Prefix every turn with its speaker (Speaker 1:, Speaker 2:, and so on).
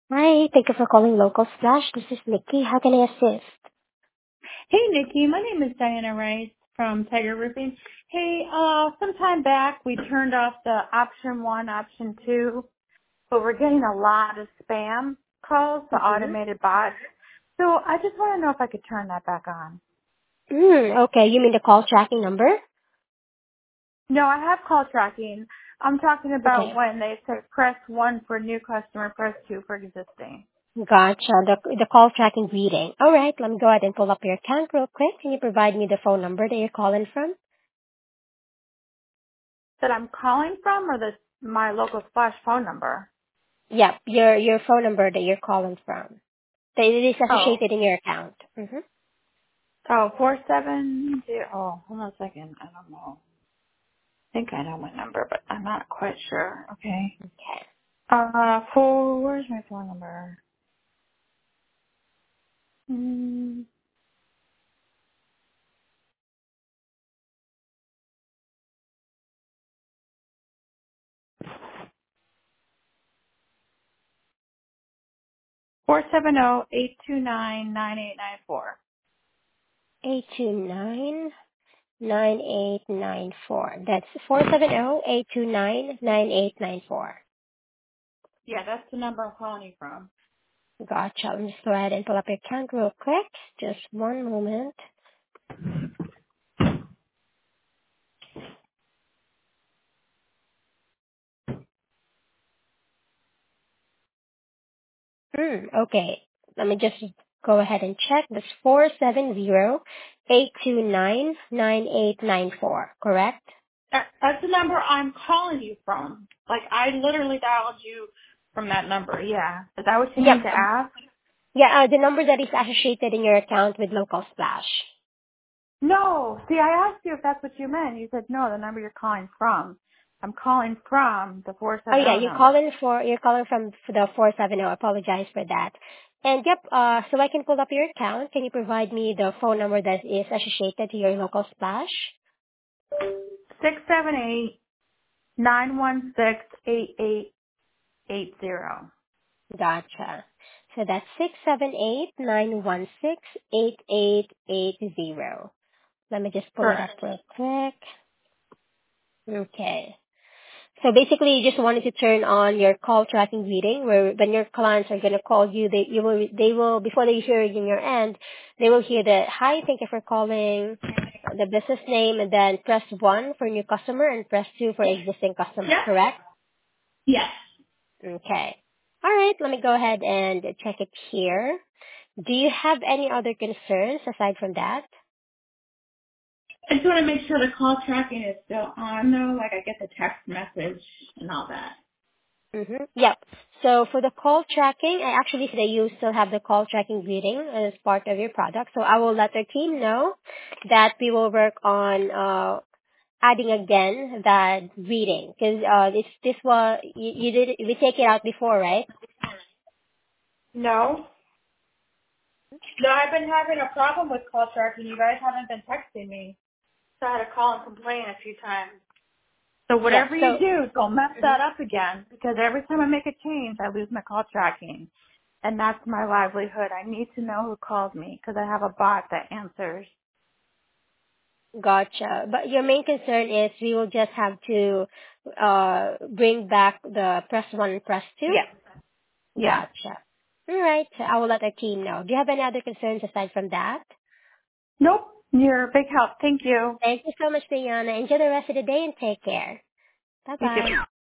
Speaker 1: Hi, thank you for calling Local Splash. This is Nikki. How can I assist?
Speaker 2: Hey, Nikki. My name is Diana Rice from Tiger Roofing. Hey, some time back we turned off the option 1, option 2, but we're getting a lot of spam calls, the
Speaker 1: Mm-hmm.
Speaker 2: automated bots. So I just want to know if I could turn that back on.
Speaker 1: Okay, you mean the call tracking number?
Speaker 2: No, I have call tracking. I'm talking about
Speaker 1: Okay,
Speaker 2: when they say press 1 for new customer, press 2 for existing.
Speaker 1: gotcha. The call tracking reading. All right, let me go ahead and pull up your account real quick. Can you provide me the phone number that you're calling from?
Speaker 2: That I'm calling from or my local splash phone number?
Speaker 1: Yep, your phone number that you're calling from. That it is
Speaker 2: Oh.
Speaker 1: associated in your account. Mm-hmm.
Speaker 2: Oh, 470. Oh, hold on a second. I don't know. I think I know my number, but I'm not quite sure. Okay.
Speaker 1: Okay.
Speaker 2: Where's my phone number? Mm, 470-829-9894.
Speaker 1: 829-9894. That's 470-829-9894.
Speaker 2: Yeah, that's the number I'm calling you from.
Speaker 1: Gotcha. Let me just go ahead and pull up your account real quick. Just one moment. Okay. Let me just go ahead and check. That's 470-829-9894, correct?
Speaker 2: That's the number I'm calling you from. Like, I literally dialed you from that number. Yeah. Is that what you
Speaker 1: Yep.
Speaker 2: need to ask?
Speaker 1: Yeah, the number that is associated in your account with Local Splash.
Speaker 2: No. See, I asked you if that's what you meant. You said, no, the number you're calling from. I'm calling from the
Speaker 1: Oh yeah,
Speaker 2: 470 number.
Speaker 1: you're calling from the 470. Apologize for that. And yep, so I can pull up your account. Can you provide me the phone number that is associated to your Local Splash?
Speaker 2: 678-916-8880.
Speaker 1: Gotcha. So that's 678-916-8880. Let me just pull it up
Speaker 2: Correct.
Speaker 1: real quick. Okay. So basically, you just wanted to turn on your call tracking reading, where when your clients are going to call you, they will before they hear it in your end, they will hear the hi, thank you for calling, the business name, and then press 1 for new customer and press 2 for existing customer.
Speaker 2: Yes.
Speaker 1: Correct?
Speaker 2: Yes.
Speaker 1: Okay. All right. Let me go ahead and check it here. Do you have any other concerns aside from that?
Speaker 2: I just want to make sure the call tracking is still on though, like I get the text message and all that.
Speaker 1: Mm-hmm. Yep. So for the call tracking, I actually see that you still have the call tracking reading as part of your product. So I will let our team know that we will work on adding again that reading because this was you did we take it out before, right?
Speaker 2: No. No, I've been having a problem with call tracking. You guys haven't been texting me. So I had to call and complain a few times. So
Speaker 1: Yep.
Speaker 2: whatever you
Speaker 1: So
Speaker 2: do, don't mess
Speaker 1: mhm.
Speaker 2: that up again because every time I make a change, I lose my call tracking. And that's my livelihood. I need to know who called me because I have a bot that answers.
Speaker 1: Gotcha. But your main concern is we will just have to bring back the press 1 and press 2?
Speaker 2: Yes. Yes.
Speaker 1: Gotcha. All right. I will let our team know. Do you have any other concerns aside from that?
Speaker 2: Nope. You're a big help. Thank you.
Speaker 1: Thank you so much, Diana. Enjoy the rest of the day and take care.
Speaker 2: You
Speaker 1: Bye-bye.
Speaker 2: too.